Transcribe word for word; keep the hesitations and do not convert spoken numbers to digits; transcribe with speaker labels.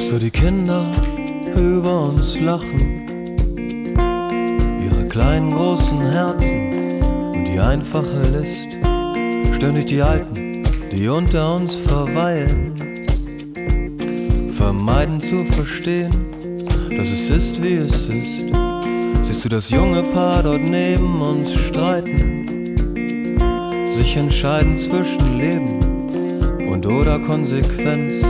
Speaker 1: Hörst du die Kinder über uns lachen, ihre kleinen großen Herzen und die einfache List, stören dich die Alten, die unter uns verweilen, vermeiden zu verstehen, dass es ist, wie es ist. Siehst du das junge Paar dort neben uns streiten, sich entscheiden zwischen Leben und oder Konsequenz.